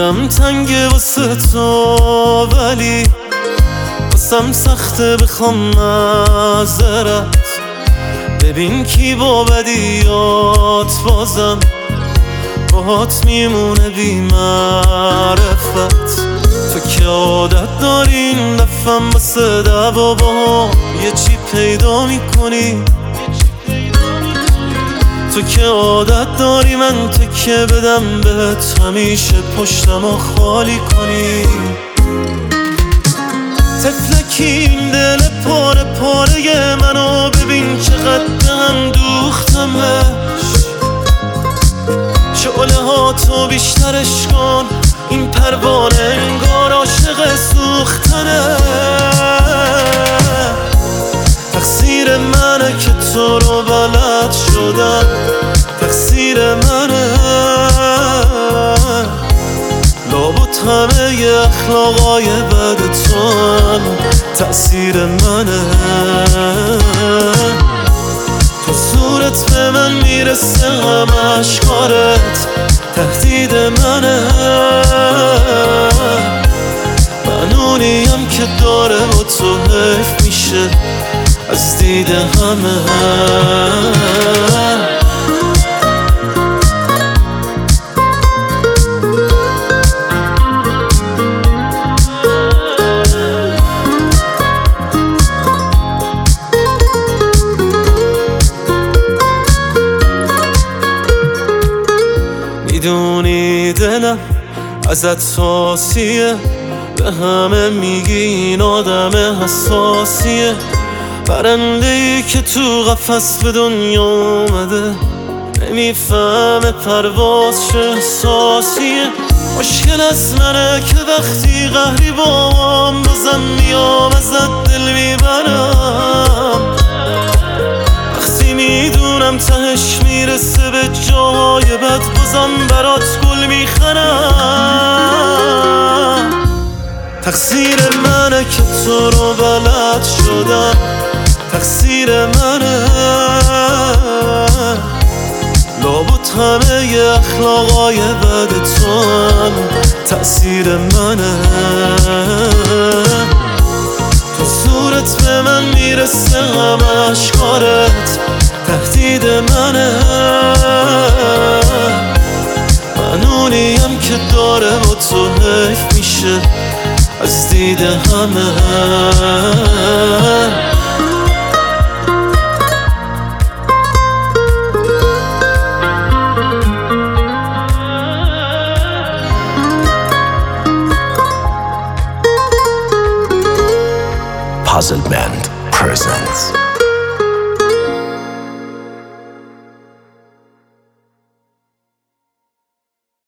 دلم تنگه واسه تو، ولی واسم سخته بخوام معذرت. ببین کی با بدیات بازم باهات میمونه بی معرفت. تو که عادت داری این دفعم واسه دعوا با یه چی پیدا میکنی. تو که عادت داری من تکیه بدم بهت، همیشه پشتمو خالی کنی. تفلکی این دل پاره پاره منو ببین چقدر دهم دوختمش. شعله ها تو بیشترش کن، این پروانه انگار عاشق سوختنه. تقصیر منه که تو رو بلد شدم، تقصیر منه. لابد همه اخلاقای بد تو هم تأثیر منه. تو صورت به من میرسه همه اشکارت تهدید منه. من اونیم که داره با تو حیف میشه از دید همه. میدونی دلم ازت ساسیه، به همه میگی این آدم حساسیه. پرنده‌ای که تو قفس به دنیا اومده نمیفهمه پرواز چه احساسیه. مشکل از منه که وقتی قهری بام بازم میام ازت دل میبرم. وقتی میدونم تهش میرسه به جای بد بازم برات گل میخرم. تقصیر منه که تو رو بلد شدم، تقصیر منه. لابد همه اخلاقای بد تو هم تأثیر منه. تو صورت به من میرسه همه اشکارت تهدید منه. من اونیم که داره با تو حیف میشه از دید همه. Puzzle Band presents